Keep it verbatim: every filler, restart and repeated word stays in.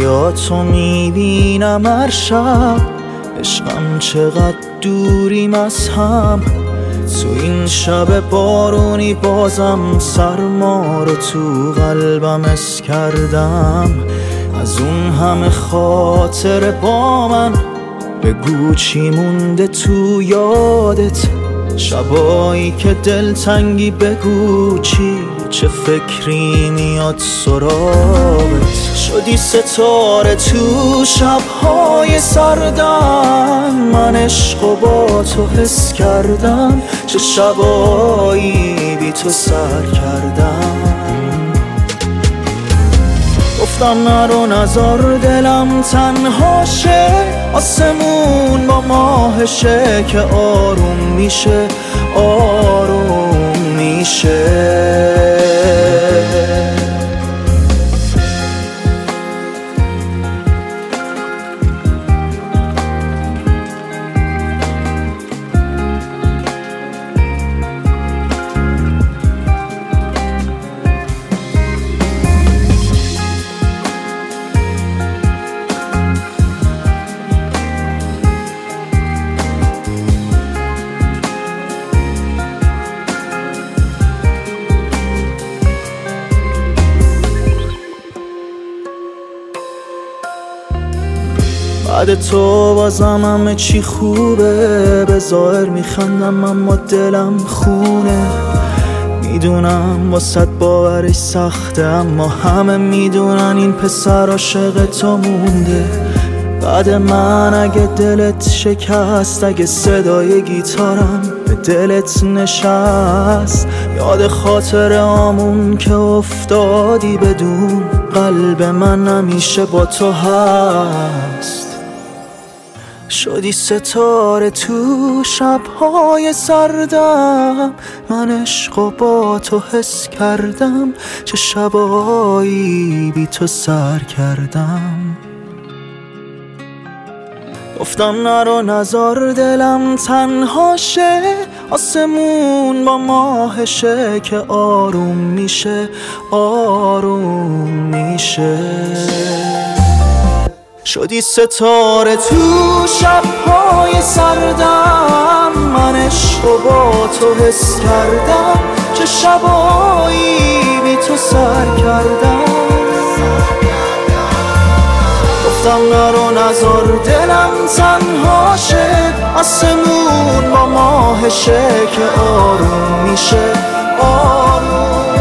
رویاتو میبینم هر شب، عشقم چقدر دوریم از هم. تو این شب بارونی بازم سرما رو تو قلبم حس کردم. از اون همه خاطر با من بگو چی مونده تو یادت؟ شبایی که دلتنگی بگو چی، چه فکری میاد سراغت؟ شدی ستاره تو شبهای سردم، من عشقو با تو حس کردم. چه شبایی بی تو سر کردم. گفتم نرو نزار دلم تنها شه، آسمون با ماهشه که آروم میشه، آروم میشه. بعد تو بازم همه چی خوبه، به ظاهر میخندم اما دلم خونه. میدونم واسه باورش سخته، اما همه میدونن این پسر عاشق تو مونده. بعد من اگه دلت شکست، اگه صدای گیتارم به دلت نشست، یاد خاطر آمون که افتادی بدون، قلب من همیشه با تو هست. شدی ستاره تو شبهای سردم، من عشقو با تو حس کردم. چه شبایی بی تو سر کردم. گفتم نرو نزار دلم تنها شه، آسمون با ماهشه که آروم میشه، آروم میشه. شدی ستاره تو شبهای سردم، من عشقو با تو حس کردم. چه شبایی بی تو سر کردم. گفتم نرو نزار دلم تنها شه، آسمون با ماهشه که آروم میشه، آروم